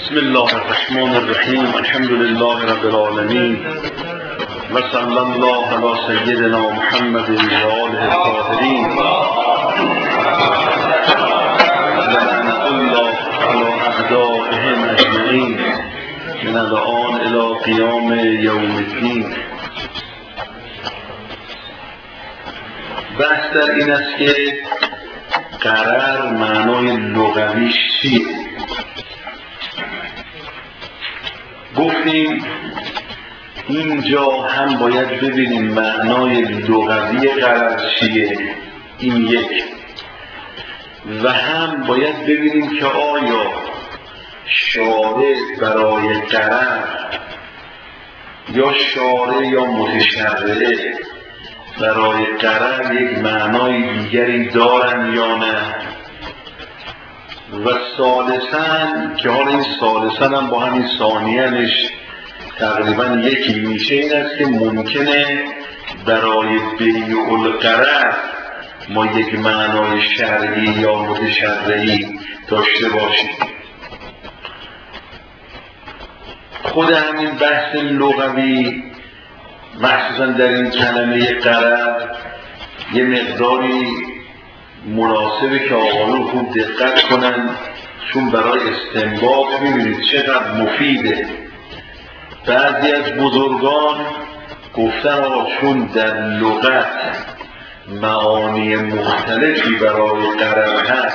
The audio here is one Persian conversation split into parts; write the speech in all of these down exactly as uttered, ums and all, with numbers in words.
بسم الله الرحمن الرحیم. الحمد لله رب العالمین و صلی الله علی سیدنا محمد و آله الطاهرین. لعنة الله علی اعدائهم اجمعین من الآن الی قیام یوم الدین. بحث در این است که قرار معنای لغویش چیه؟ گفتیم اینجا هم باید ببینیم معنای لغوی قرار چیه، این یک، و هم باید ببینیم که آیا شارع برای قرار یا شارع یا متشرعه برای قرار یک معنای دیگری دارن یا نه. و ثالثاً که حالا این ثالثاً هم با همین ثانیه‌اش تقریباً یکی میشه، این است که ممکنه برای بیع القرار ما یک معنای شرعی یا متشرعی داشته باشیم. خود همین بحث لغوی مخصوصاً در این کلمه قرار یه مقداری مناسبه که آقایون خوب دقت کنن، چون برای استنباط میبینید چقدر مفیده. بعضی از بزرگان گفتن آقا چون در لغت معانی مختلفی برای قرار هست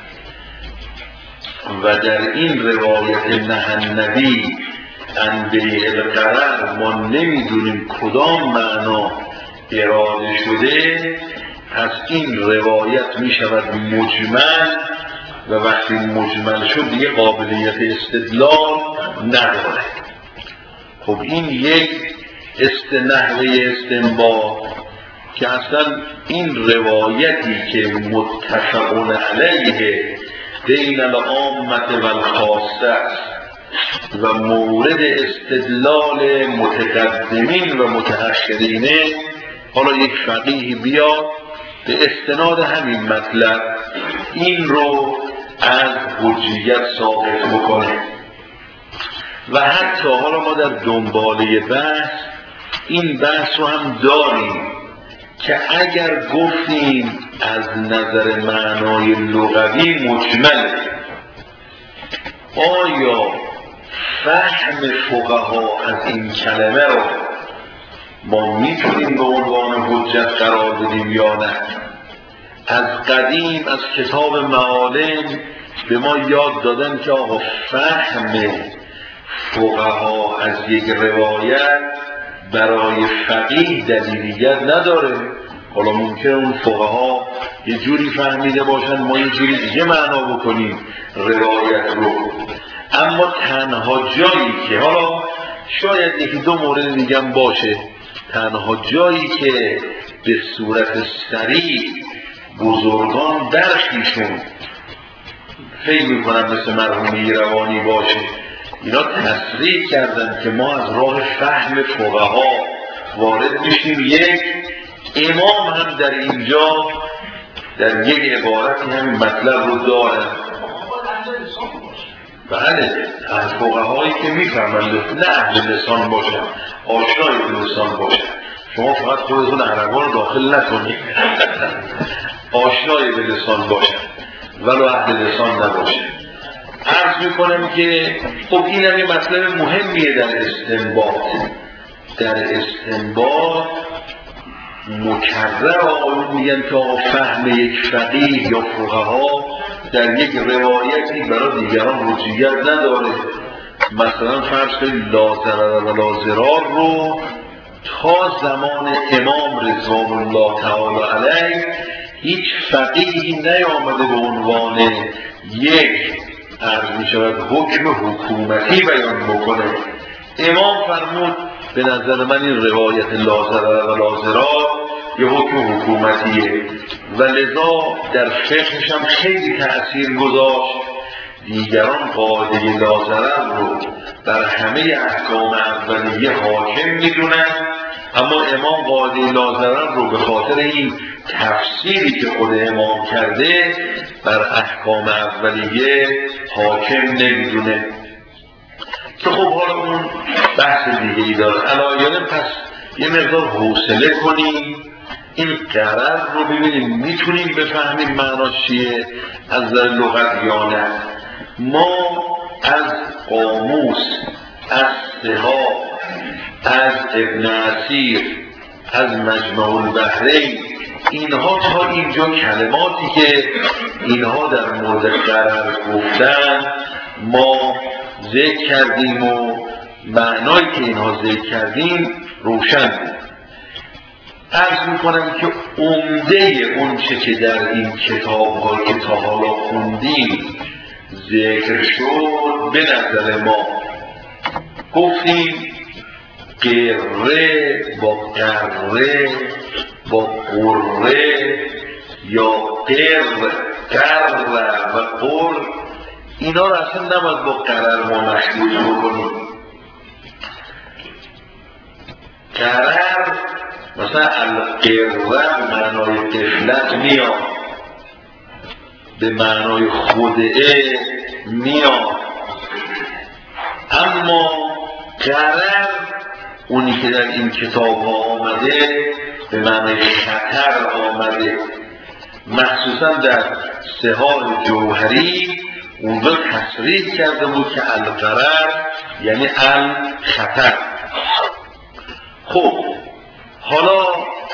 و در این روایت نهی النبی عن بیع القرار ما نمیدونیم کدام معنا اراده شده، پس این روایت می شود مجمل و وقتی مجمل شد دیگه قابلیت استدلال نداره. خب این یک استنحوه استنباط که اصلا این روایتی که متفق علیه بین العامه و الخاصه است و مورد استدلال متقدمین و متأخرینه، حالا یک فقیه بیاد به استناد همین مطلب این رو از حجیت ثابت بکنه. و حتی حالا ما در دنباله بحث این بحث رو هم داریم که اگر گفتیم از نظر معنای لغوی مجمل، آیا فهم فقها از این کلمه رو ما میتونیم به عنوان حجت قرار بدیم یا نه؟ از قدیم از کتاب معالم به ما یاد دادن که آقا فهم فقها از یک روایت برای فقیه دلیلیت نداره. حالا ممکنه اون فقها یه جوری فهمیده باشن، ما یه جوری دیگه معنا بکنیم روایت رو. اما تنها جایی که حالا شاید یکی دو مورد دیگه هم باشه، تنها جایی که به صورت صریح بزرگان برخیشون فکر میکنم مثل مرحوم ایروانی باشه، اینا تصریح کردن که ما از راه فهم فقها وارد میشیم. یک امام هم در اینجا در یک عبارتی همین مطلب رو دارن. بله، از فقهایی که میفهمند، نه اهل لسان باشن، آشنای به لسان باشن. شما فقط خودتون عربا رو داخل نکنید، آشنای به لسان باشن ولو اهل لسان نباشن. عرض میکنم که خب این هم یه مطلب مهمیه در استنباط. در استنباط مکرر آقایون میگن که آقا فهم یک فقیه یا فقها در یک روایتی برای دیگران حجیت نداره. مثلا فرض کنید لا ضرر و لا ضرار رو تا زمان امام رضوان الله تعالی علیه هیچ فقیهی نیامده به عنوان یک عرض می شود حکم حکومتی بیان بکنه. امام فرمود به نظر من این روایت لا ضرر و لا ضرار یه حکم حکومتیه و لذا در فقهش هم خیلی تأثیر گذاشت. دیگران قاعده لا ضرر رو در همه احکام اولیه حاکم میدونن، اما امام قاعده لا ضرر رو به خاطر این تفسیری که خود امام کرده بر احکام اولیه حاکم نمیدونه. که خب حالا اون بحث دیگه ای داره. علایانه پس یه مقدار حوصله کنیم، این قرر رو ببینیم میتونیم بفهمیم معناش چیه از نظر لغت یا نه. ما از قاموس، از سها، از ابن اثیر، از مجمع البحرین، اینها تا اینجا کلماتی که اینها در مورد قرر گفتن ما ذکر کردیم و معنایی که اینها ذکر کردیم روشن بود. عرض میکنم که عمده اون چه که در این کتاب ها که تا حالا خوندیم ذکر شد، به نظر ما گفتیم قره با قره با قره یا قر قر و قر، اینا رو اصلا نباید با قرر ما مشهود بکنیم. قرر مثلا القره به معنای قفلت میاد، به معنای خدعه میاد، اما قرر اونی که در این کتاب ها آمده به معنای خطر آمده. مخصوصا در سحار جوهری اونجا تصریح کرده بود که القرر یعنی الخطر. خب حالا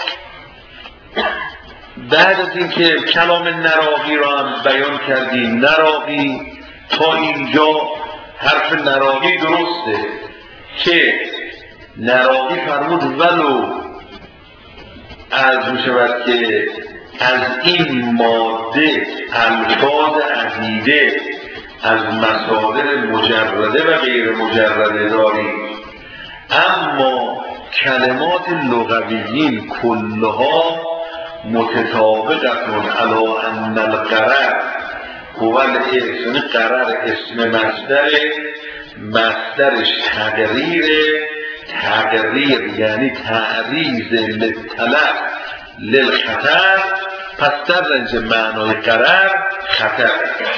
بعد از اینکه کلام نراقی را هم بیان کردیم، نراقی تا اینجا حرف نراقی درسته که نراقی فرمود ولو عرض می شود که از این ماده الفاظ عدیده از مصادر مجرده و غیر مجرده داریم، اما کلمات لغویین کلها متطابقتون علی ان القرر هو الاسم. قرر اسم مصدر، مصدرش تقریر، تقریر یعنی تعریض للطلب للخطر، پس در رنج معنای قرر خطر.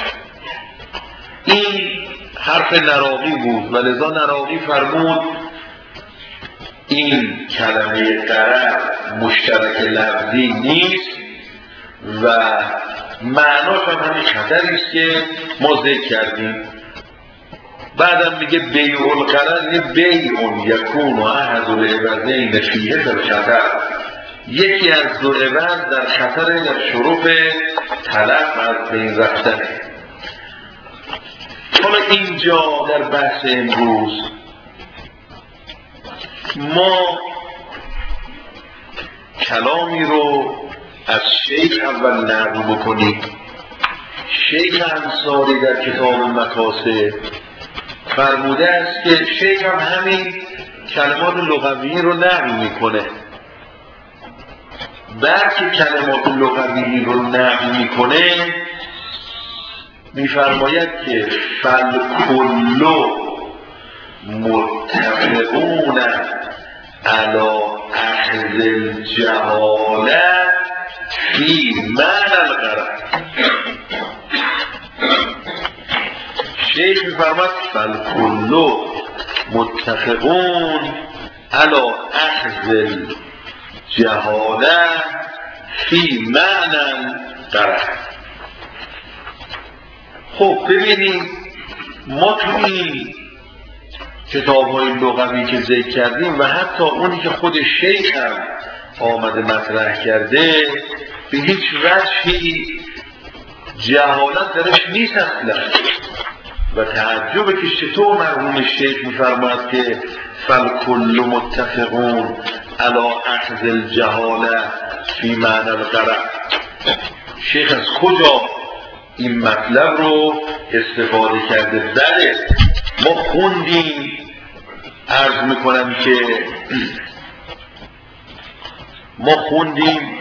این حرف نراقی بود و لذا نراقی فرمود این کلمه قرر مشترک لفظی نیست و معناش هم همین خطری است که ما ذکر کردیم. بعدم میگه بیع القرر، یه بیع یکون و احد العوضین فیه در خطر، یکی از دو عوض در خطر در شروع طلب از بین رفتنه. حالا اینجا در بحث امروز ما کلامی رو از شیخ اول نقل بکنیم. شیخ انصاری در کتاب مکاسب فرموده است که شیخ هم همین کلمات لغوی رو نقل میکنه. بعد که کلمات لغوی رو نقل میکنه میفرماید که فالکلو متفقون علی اخذ الجهاله فی معنی القرر. شیخ میفرماید فالکلو متفقون علی اخذ الجهاله فی معنی القرر. خب ببینید ما تو این کتاب های لغوی که ذکر کردیم و حتی اونی که خود شیخ هم آمده مطرح کرده به هیچ وجهی جهالت درش نیست اصلا و تعجبه که چطور مرحوم شیخ میفرماید که فالکل متفقون علی اخذ الجهاله فی معنی القرر. شیخ از کجا این مطلب رو استفاده کرده؟ بله ما خوندیم، عرض میکنم که ما خوندیم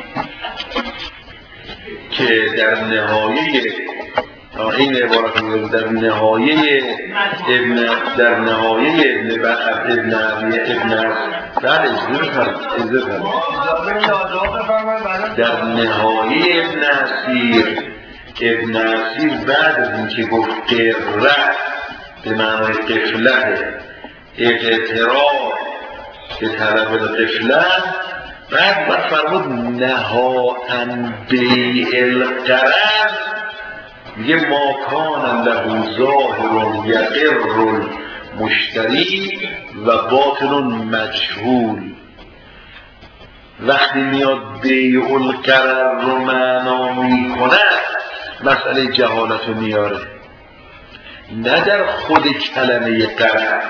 که در نهایه این عبارت در نهایه ابن در نهایه ابن ابن ابن در در نهایه ابن اثیر ابن اثیر بعد از اینکه گفت قره به معنای قفلت، اقترار به طلب القفلت. بعد باید فرمود نها عن بیع الغرض، میگه ما کان له ظاهر یقر المشتری و باطن مجهول. وقتی میاد بیع الغرض رو معنا میکنه مسئله جهالت رو میاره، نه در خود کلمه غرض.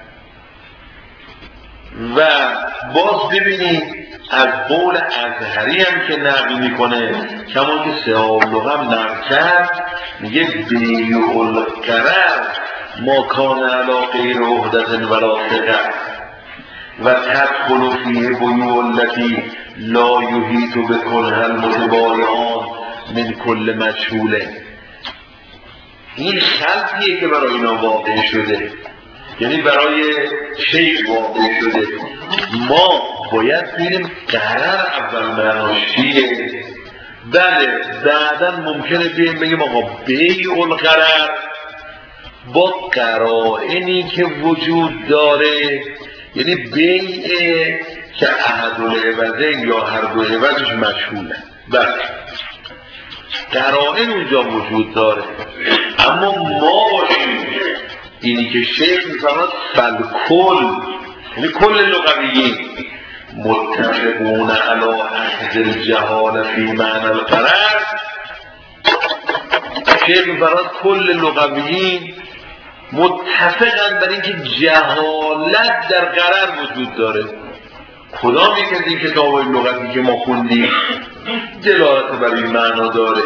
و باز ببینید از قول ازهری هم که نقل میکنه، کمان که سهاب لغم نقل کرد، میگه بیع الغرض ما کان علی غیر عهدة ولا ثقة و تدخل فیه بیوع التی لا یحیط بکنها المتبایعان من کل مجهوله. این خلطیه که برای اینا واقع شده، یعنی برای شیخ واقع شده. ما باید ببینیم قرار اول معناش چیه. بله بعدا ممکنه بیم بگیم آقا بیع الغرض با قرائنی که وجود داره، یعنی بیع که احدالعوضین یا هر دو عوضش مشهوله، بله قرائن اونجا وجود داره. اما ما باشیم اینی که شیخ میفرماد فالکل، یعنی کل لغویین متفقون علی عهد الجهال فی معنی الغرض. شیخ میفرماد کل لغویین متفقن بر اینکه جهالت در غرض وجود داره. کدام یک از این کتاب‌های لغوی که ما خوندیم دلالت بر این معنا داره؟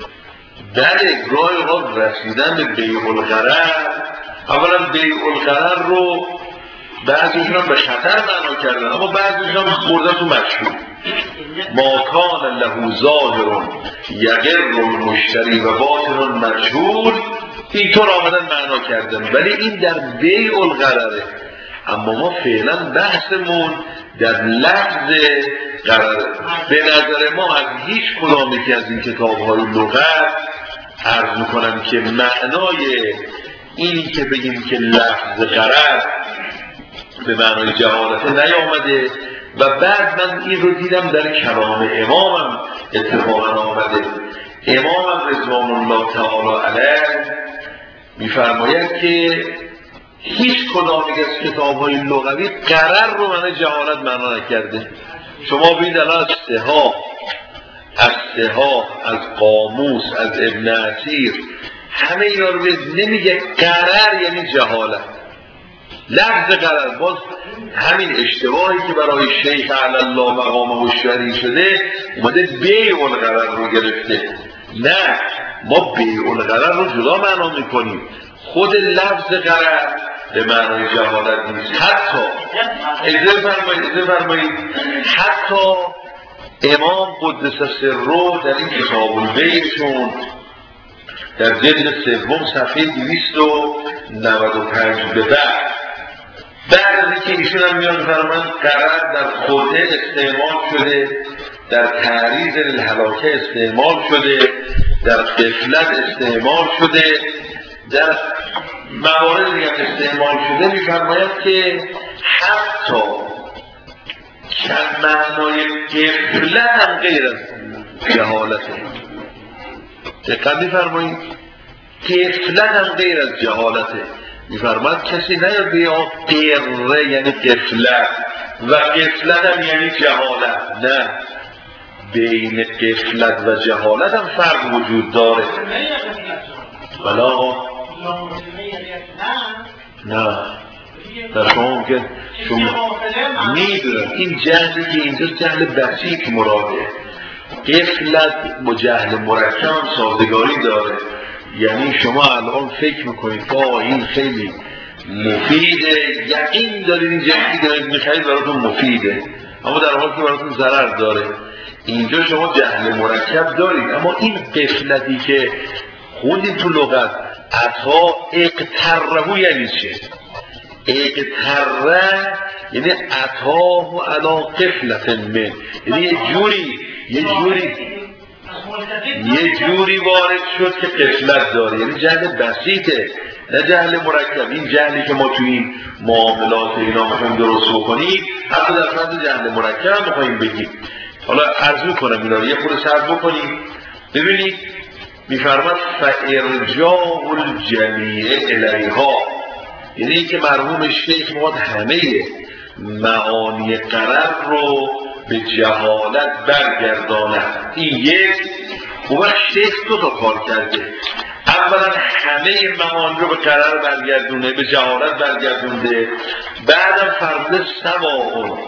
بله گاهی اوقات رسیدن به بیع الغرض، اولا بیع الغرض رو بعضیشون هم به خطر معنا کردن، اما بعضیشون هم بردن تو مشهور. ما کان له ظاهر یقر المشتری و باطن مجهول، اینطور آمدن معنا کردن، ولی این در بیع الغرضه. اما ما فعلا بحثمون در لفظ غرض. به نظر ما از هیچ کدام که از این کتاب‌های لغت عرض میکنم که معنای اینی که بگیم که لفظ غرض به معنای جهالت نیامده. و بعد من این رو دیدم در کلام امامم اتفاقا آمده. امامم رضوان الله تعالی علیه میفرماید که هیچ کدام از کتاب‌های لغوی غرض رو معنای جهالت معنا نکرده. شما ببینید الان از سها از سها از قاموس از ابن عسیر همه اینا رو نمیگه غرض یعنی جهالت. لفظ غرض باز همین اشتباهی که برای شیخ علی الله مقامه شرعی شده اومده بیع الغرض رو گرفته. نه، ما بیع الغرض رو جدا معنا میکنیم. خود لفظ غرض به معنای جهالت نیست. حتی اجازه فرمایید اجازه فرمایید حتی امام قدس سره در این کتاب البیعشون در جلد سوم صفحه دویست و نود و پنج به بعد بعد از اینکه ایشون هم میان فرمان غرض در خوده استعمال شده، در تعریض الهلاکه استعمال شده، در غفلت استعمال شده، در موارد دیگر استعمال شده، میفرماید که حتی که معنای غفلت هم غیر از جهالته. دقت میفرمایید غفلت هم غیر از جهالته. میفرماید کسی نیاد بیا غره یعنی غفلت و غفلت هم یعنی جهالت. نه، بین غفلت و جهالت هم فرق وجود داره. بلا نه در شما که شما میدونم این جهلی که اینجا جهل بسیط مراده. غفلت با جهل مرکب سازگاری داره. یعنی شما الان فکر میکنید آه این خیلی مفیده، یقین دارید این جهلی که دارید میخواید براتون مفیده، اما در حال که براتون ضرر داره. اینجا شما جهل مرکب دارید. اما این غفلتی که خوندید تو لغت عطا اقتره یعنی چه؟ اقتره یعنی عطاه علی غفلت من، یعنی یه جوری یه جوری یه جوری وارد شد که غفلت داره، یعنی جهل بسیطه. نه جهل مرکب. این جهلی که ما توی این معاملات اینا میخوایم درست بکنیم حتی در فرض جهل مرکب میخوایم بگیم. حالا عرض میکنم اینا رو یه خورده صبر بکنیم. ببینید میفرماد فارجاع الجمیع الیها، یعنی اینکه مرحوم شیخ میخواد همه معانی قرر رو به جهالت برگرداند. این یک. و شیخ دو تا کار کرده. اولا همه معانی رو به قرر برگردونه، به جهالت برگردونده. بعدم فرموده سواء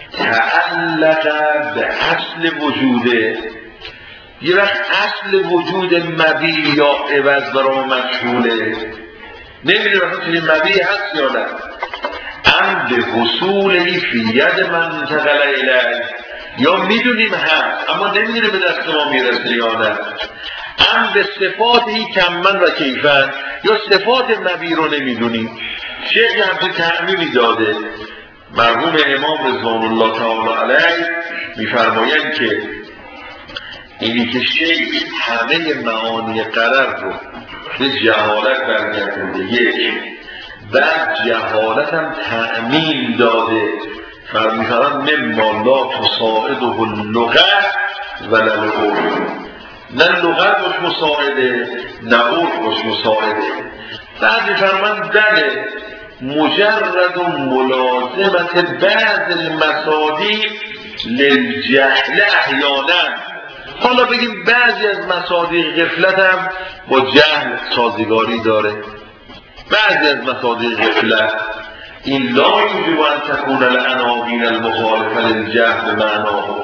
تعلق به اصل وجوده، یه وقت اصل وجود مبی یا عوض برای مشغوله، نمیدونه مثلا چنین مبی هست یا نه. ام به حصولی فی ید من انتقل الیه، یا میدونیم هست اما نمیدونه به دست ما میرسه یا نه. ام به صفاتی کمن و کیفن، یا صفات مبی رو نمیدونیم. شیخ همچین تعمیمی داده. مرحوم امام رضوان الله تعالی علیه میفرمایند که اینی که شیخ همه معانی قرر رو به جهالت برگردونده، یک. بعد جهالت هم تعمیم داده. فرمیفرم مما لا تساعده اللغت ولا العرف، نه لغت باش مساعده نه عرف باش مساعده. بعد میفرمان بله مجرد و ملازمت بعض المصادیق للجهل احیانا. حالا بگیم بعضی از مصادیق غفلت هم با جهل سازگاری داره. بعضی از مصادیق غفلت این لا یوجب ان تکون العناوین المخالفه للجهل معناه.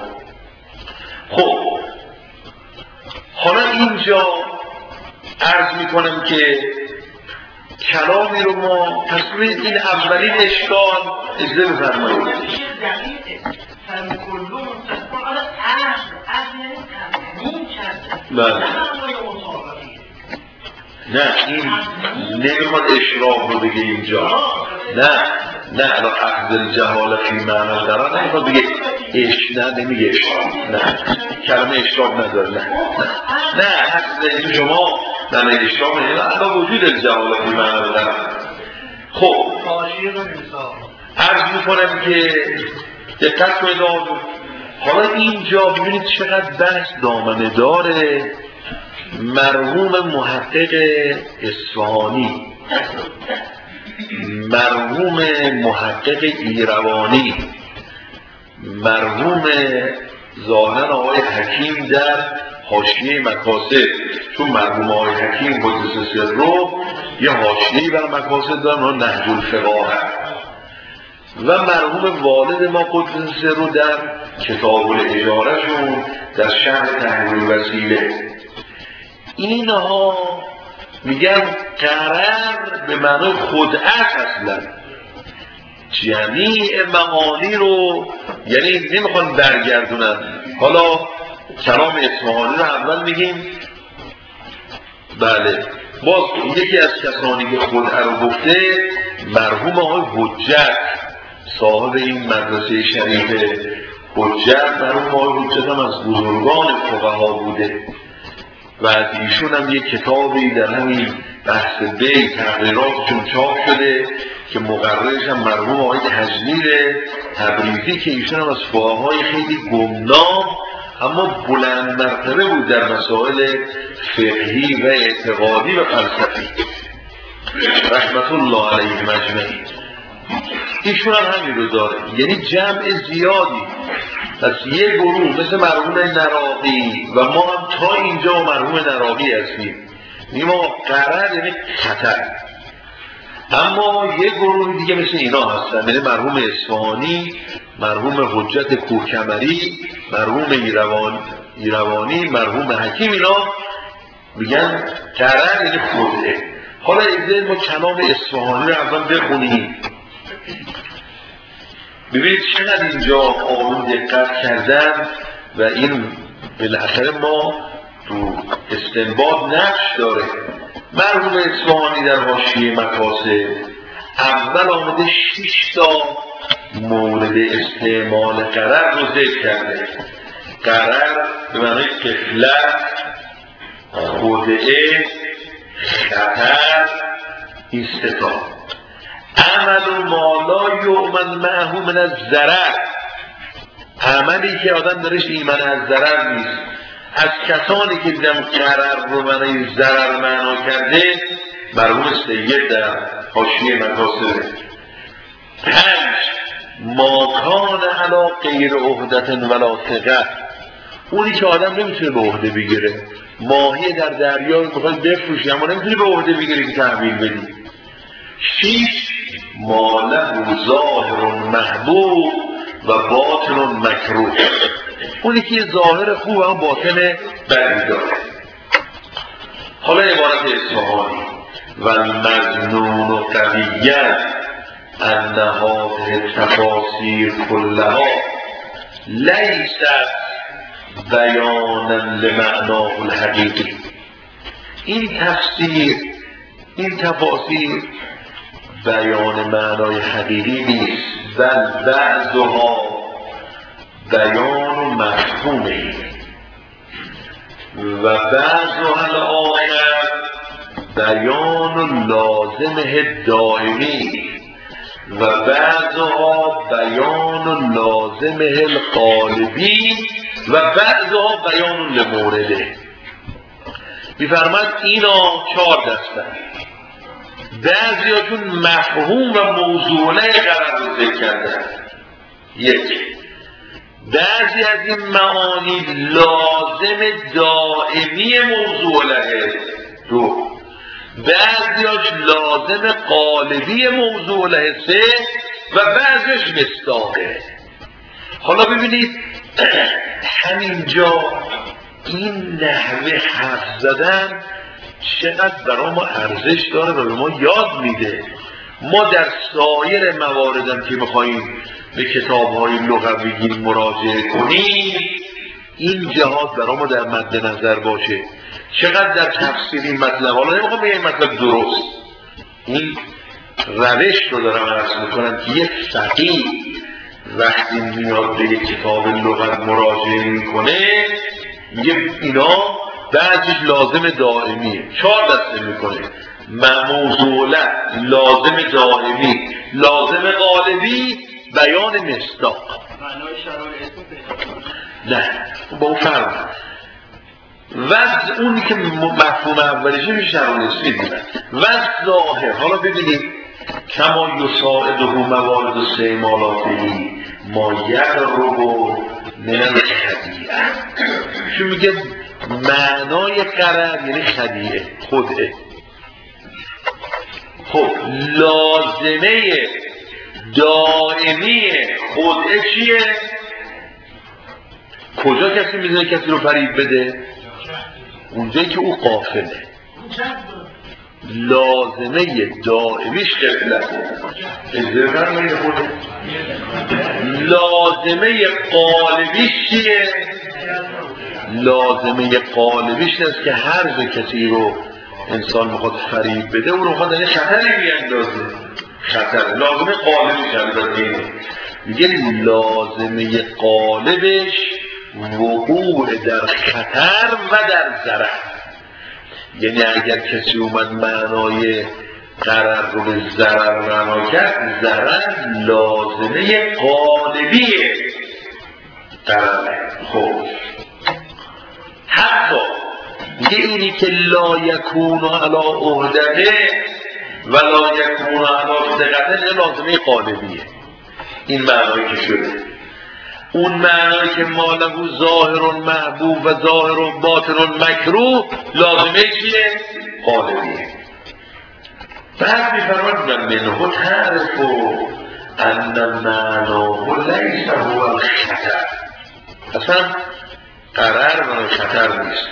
خب حالا اینجا عرض میکنم که کلامی رو ما تصویر این اولین اشکال اجازه بفرمایید. بله. نه این نمیخواد اشراف رو بگه اینجا. نه نه الان اخذ الجهاله فی معنی داره، نمیخواد بگه اش، نه نمیگه اشراف، نه کلمه اشراف نداره. نه نه اخذ شما معنی اشراف نه، الان وجود الجهاله فی معنی داره. خب عرض میکنم که دقت کنید. حالا اینجا ببینید چقدر بحث دامنه داره. مرحوم محقق اصفهانی، مرحوم محقق ایروانی، مرحوم ظاهرا آقای حکیم در حاشیه مقاصد، چون مرحوم آقای حکیم قدس سره یه حاشیه‌ای بر مقاصد دارن و نهج الفقه، و مرحوم والد ما قدس سره در کتاب الاجاره شون در شرح تحریر وسیله. اینها میگن قرر به معنای خدعت اصلا جمیع معانی رو، یعنی نمیخوان برگردونن. حالا کلام اصفهانی رو اول میگیم. بله باز یکی از کسانی که خدعه رو گفته مرحوم آقای حجت صاحب این مدرسه شریفه. حجت مرحوم آقای حجت هم از بزرگان فقها بوده و از ایشون هم یک کتابی در همین بحث بی تقریراتشون چاپ شده که مقررش هم مرحوم آقای تجلیل تبریزی که ایشون هم از فقهای خیلی گمنام اما بلند مرتبه بود در مسائل فقهی و اعتقادی و فلسفی رحمت الله علیه مجمعین. ایشون هم همین رو داره، یعنی جمع زیادی. پس یه گروه مثل مرحوم نراقی و ما هم تا اینجا مرحوم نراقی هستیم، ما قرر یعنی خطر. اما یه گروه دیگه مثل اینا هستن، یعنی مرحوم اصفهانی، مرحوم حجت کوهکمری، مرحوم ایروان ایروانی، مرحوم حکیم، اینا میگن قرر یعنی خودعه. حالا اجازه ما کلام اصفهانی رو اول بخونیم ببینید چقدر اینجا آقایون دقت کردن و این بالاخره ما تو استنباط نقش داره. مرحوم اصفهانی در حاشیه مقاصد اول آمده شش تا مورد استعمال قرر رو ذکر کرده. قرر به معنی غفلت، خدعه، خطر، این ستا عمل ما لا یؤمن معه من الضرر، عملی که آدم درش ایمن از ضرر نیست. از کسانی که دیدم قرر رو معنی ضرر معنا کرده مرحوم سید در حاشیه مقاصد. پنج ما کان علی غیر عهدة ولا ثقة، اونی که آدم نمیتونه به عهده بگیره. ماهی در دریا میخواد بفروشی اما نمیتونی به عهده بگیری که تحویل بدی. شیش ما له ظاهر محبوب و باطن مکروه، اونی که ظاهر خوب هم باطن بدی داره. حالا عبارت اصفهانی و المظنون و قویت ان هذه تفاسیر کلها لیست بیانا لمعناه الحقیقی، این تفسیر این تفاسیر بیان معنای حقیقی نیست، بل بعضها بیان مفهومه و بعضها الآخر بیان لازمه دائمی و بعضها بیان لازمه القالبی و بعضها بیان لمورده. می‌فرماد اینا چهار دستن، بعضیاتون مفهوم و موضوعه قرار رو ذکر کردن. یک، بعضی از این معانی لازم دائمی موضوعه. دو، بعضیاش لازم قالبی موضوعه. سه، و بعضیش مصداقه. حالا ببینید همینجا این نحوه حرف زدن چقدر برای ما ارزش داره و به ما یاد میده. ما در سایر مواردم که میخواییم به کتاب‌های لغوی مراجعه کنیم این جهات برای ما در مد نظر باشه. چقدر در تفسیر این مطلب، حالا نمیخوام به این مطلب درست، این روش رو دارم عرض میکنم که یک فقیه وقتی میاد به یک کتاب لغت مراجعه میکنه میگه اینا بعضیش لازم دائمیه، چهار دسته میکنه: موضوعه، لازم دائمی، لازم قالبی، بیان مصداق. نه با اون فرق وضع اونی که مفهوم اولیشه میشه شرانسی دیدن وضع ظاهر. حالا ببینید کما یساعده موارد استعمالاتی ما یقرب من الخدیعه، چون میگه معنای قرر یعنی خدیعه، خدعه. خب لازمه دائمی خدعه چیه؟ کجا کسی میدونه کسی رو فریب بده؟ اونجایی که او غافله. لازمه دائمیش غفلته. ازدهر من خونه لازمه قالبیش چیه؟ لازمه قالبیش نیست که هر جا کسی رو انسان میخواد فریب بده او رو میخواد یه خطری بیاندازه. خطر لازمه قالبیش البته میگه لازمه قالبش وقوع در خطر و در ضرر. یعنی اگر کسی اومد معنای ضرر رو به ضرر معنا کرد، ضرر لازمه قالبیه ضرره. خب حتی میگه اینی که لا یکون علی عهده و لا یکون علی ثقة لازمه قالبیه. این معنایی که شده، اون معنایی که ما له ظاهر محبوب و ظاهر باطن مکروه لازمه چیه؟ قالبیه. بعد میفرماد من منه تعرف ان معناه لیس هو الخطر، اصلا قرار من خطر نیست.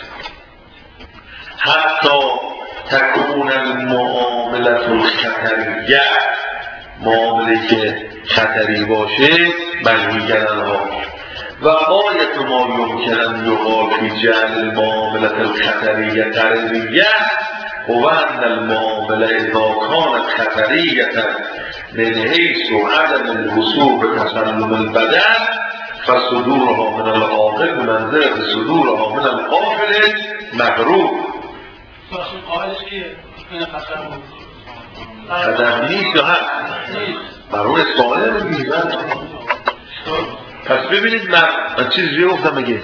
حتی تکون المعاملت الخطریه، معامله که خطری باشه منهی کردن ها. و غایت ما یمکن یقال فی جعل المعاملت الخطریه قرریه هو ان المعامله اذا کانت خطریه من حیث عدم الوصول به تسلم البدن فصدورها من العاقل بمنزلة صدورها من الغافل مغرور. قائلش که این خطر بود خطر نیست یا هست؟ مرحوم اصفهانی رو میگه. پس ببینید من, من چیزی رو گفتم بگه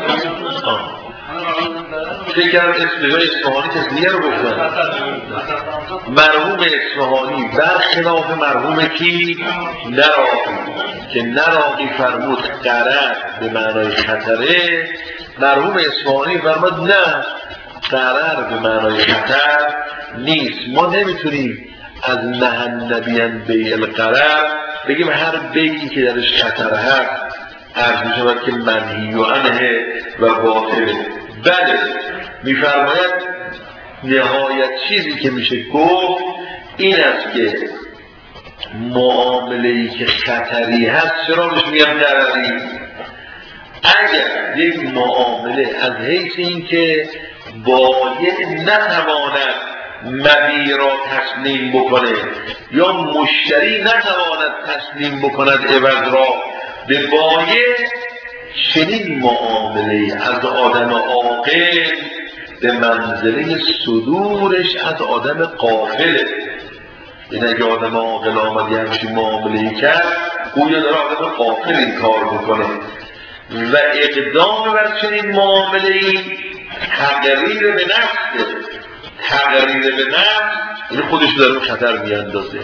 فکر اسم اصفهانی تصمیه رو گفتم. مرحوم اصفهانی برخلاف مرحوم کی؟ نراقی که نراقی فرمود غرض به معنای خطره، مرحوم اصفهانی فرمود نه غرض به معنای خطر نیست. ما نمیتونیم از نهی النبی بیع الغرض بگیم هر بیعی که درش خطر هست عرض می شود که منهی و عنه و باطله. بله میفرماید نهایت چیزی که میشه گفت این است که معامله‌ای که خطری هست چرا بهش میگن ضرری؟ اگر یک معامله از حیث این که بایع نتواند مبیع را تسلیم بکنه یا مشتری نتواند تسلیم بکند عوض را به بایع، چنین معامله از آدم عاقل به منزله صدورش از آدم غافله. این اگه آدم عاقل آمد یه همچین معامله‌ای کرد گویا داره آدم غافل این کار میکنه و اقدام بر چنین معامله‌ای تقریر به نفسه. تقریر به نفس این خودش داره خطر میاندازه.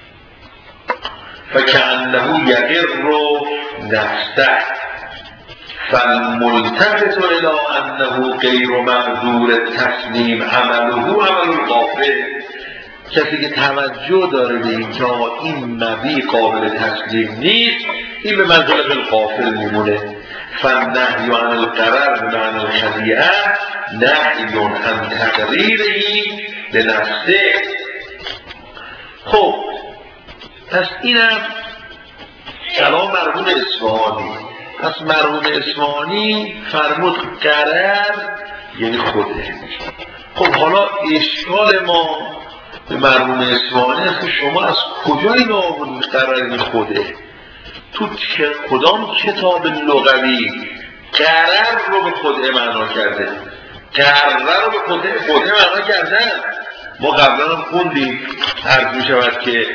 فکأنه یقر نفسه فالملتفت الی انه غیر مقدور تسلیم عمله عمل الغافل. کسی که توجه داره به این که این مبیع قابل تسلیم نیست این به منزله بالغافل میمونه. فالنهی عن الغرر بمعنی الخدیعه نهی عن تقریره به نفسه. خب پس اینم کلام مرحوم اصفهانی. پس مرحوم اصفهانی فرمود غرر یعنی خوده. خب حالا اشکال ما به مرحوم اصفهانی است که شما از کجا این آوردید غرر یعنی خوده؟ تو کدام کتاب لغوی غرر رو به خوده معنا کرده؟ غرر رو به خوده خوده معنا کردن. ما قبلا هم خوندیم عرض می شود که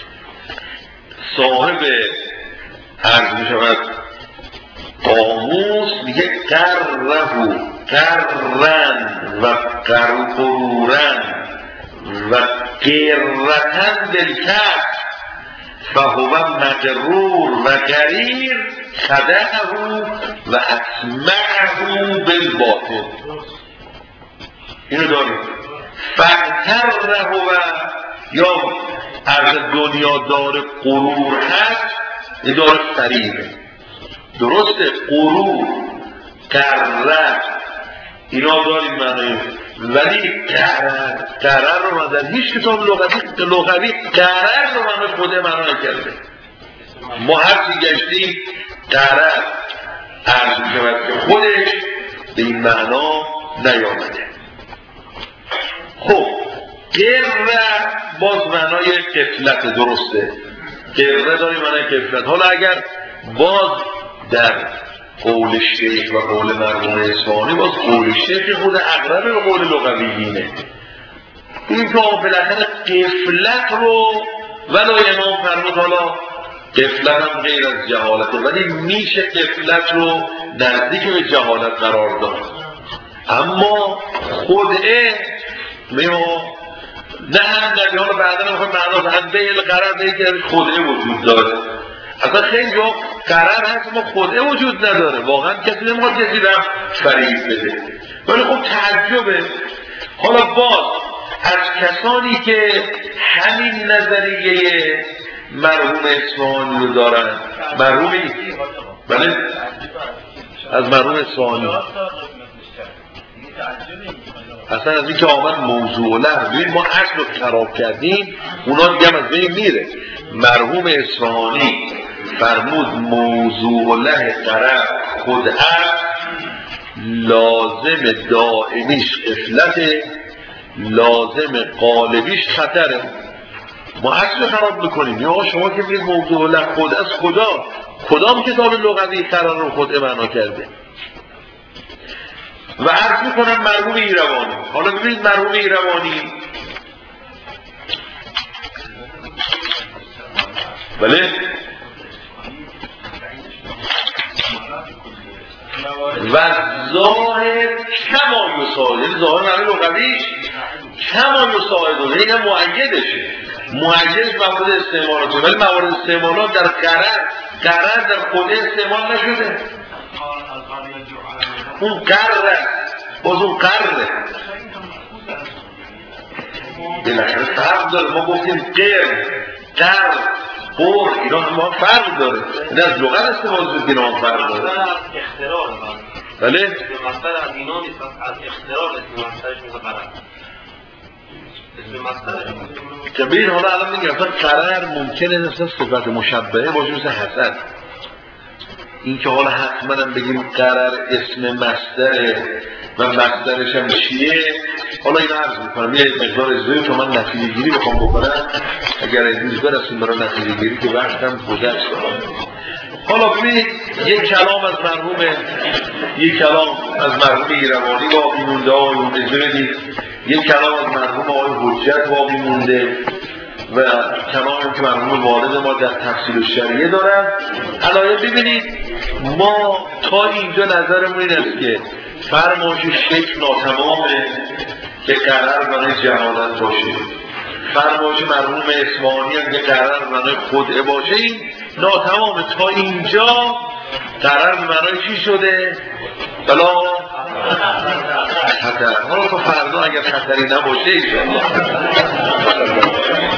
صاحب عرض می شود قاموس میگه قررهو قررن و قرورن و قررتن بالکف فهو مقرور و قریر خدعه و اطمعه بالباطل. اینو داریم. فقطره و یا عرض دنیا دار غرور هست یه دار فریبه. درسته غرور قرر اینا داریم معنی، ولی قرر قرر رو من در هیچ کتاب لغوی لغوی قرر رو من خود معنا نکرده. ما هر چی گشتیم قرر عرض می شود که خودش به این معنا نیامده. خب قره باز معنای غفلت. درسته قره داریم معنای غفلت. حالا اگر باز در قول شیخ و قول مرحوم اصفهانی باز قول شیخ خود اقرب به قول لغوی اینه. این که بالاخره غفلت رو ولا امام فرمود حالا غفلت هم غیر از جهالته، ولی میشه غفلت رو نزدیک به جهالت قرار داد. اما خودعه میما نه هم نبی حالا بعدا هم معنی از بیل قرار به که خودعه وجود داره. اصلا خیلی جا قرار هست ما خودعه وجود نداره. واقعا کسی نمیخواد کسی رفت فریب بده، ولی خب تعجبه. حالا باز از کسانی که همین نظریه مرحوم اصفهانی رو دارن، مرحومی بله از مرحوم اصفهانی اصلا از این که آمد موضوع لر ببین ما اصل رو خراب کردیم اونا دیگه از بین میره. مرحوم اصفهانی فرمود موضوع لر قرار خود است، لازم دائمیش غفلته، لازم قالبیش خطره. ما اصل خراب میکنیم. یا شما که میگید موضوع لر خود است، کجا کدام کتاب لغوی قرار رو خود معنا کرده؟ و عرض میکنم مرحوم ایروانی. حالا ببینید مرحوم ایروانی بله و ظاهر کما یساعد، ظاهر معنی لغویش کما یساعد، این هم مؤیدشه، مؤیدش موارد استعمالاته، ولی موارد استعمالات در قرر قرر در خود استعمال نشده، اون قرر باز اون قرره بالاخره فرق داره. ما گفتیم قر قر قر اینا ما فرق داره، این از لغت استفاده شد که اینا فرق داره. بله؟ مصدر از اینا نیست، از اختراع اسم مصدرش میشه قرار. اسم مصدر که ببین حالا الان میگم قرار ممکنه مثلا صفت مشبهه باشه مثل حسن، این که حالا حتما هم بگیم قرار اسم مصدره و مصدرش هم چیه، حالا این عرض میکنم یه مقدار اجزایی که من نتیجه گیری بخوام بکنم، اگر امروز برسیم برای نتیجه گیری که وقتم گذشت. حالا ببینید یک کلام از مرحوم یک کلام از مرحوم ایروانی باقی مونده، آقایون اجازه بدید یک کلام از مرحوم آقای حجت باقی مونده و کلامی که مرحوم والد ما در تفصیل الشریعه دارن. علایه ببینید ما تا اینجا نظرمون این است که فرمایش شکل ناتمامه که قرار برای جهالت باشه، فرمایش مرحوم اصفهانی هم که قرار برای خدعه باشه این ناتمامه. تا اینجا قرار برای چی شده؟ بلا خطر. حالا تا فردا اگر خطری نباشه ایشالله